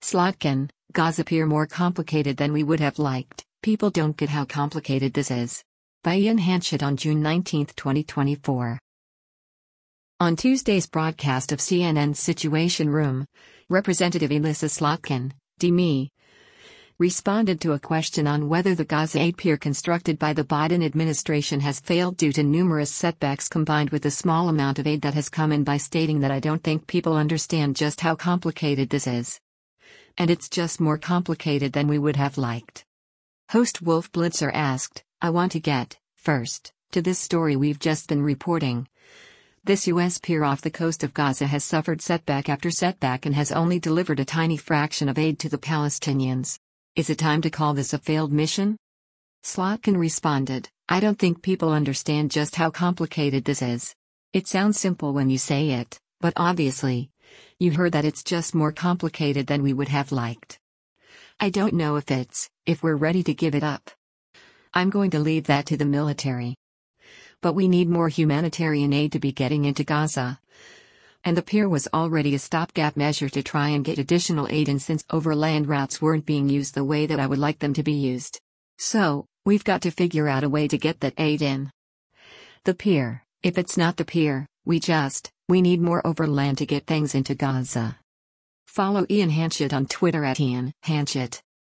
Slotkin, Gaza appear more complicated than we would have liked. People don't get how complicated this is. By Ian Hanchett on June 19, 2024. On Tuesday's broadcast of CNN's Situation Room, Representative Elissa Slotkin, DME, responded to a question on whether the Gaza aid pier constructed by the Biden administration has failed due to numerous setbacks combined with the small amount of aid that has come in by stating that I don't think people understand just how complicated this is. And it's just more complicated than we would have liked. Host Wolf Blitzer asked, I want to get, first, to this story we've just been reporting. This U.S. pier off the coast of Gaza has suffered setback after setback and has only delivered a tiny fraction of aid to the Palestinians. Is it time to call this a failed mission? Slotkin responded, I don't think people understand just how complicated this is. It sounds simple when you say it, but obviously, you heard that it's just more complicated than we would have liked. I don't know if we're ready to give it up. I'm going to leave that to the military. But we need more humanitarian aid to be getting into Gaza. And the pier was already a stopgap measure to try and get additional aid in since overland routes weren't being used the way that I would like them to be used. So, we've got to figure out a way to get that aid in. The pier, if it's not the pier, we need more overland to get things into Gaza. Follow Ian Hanchett on Twitter @Ian Hanchett.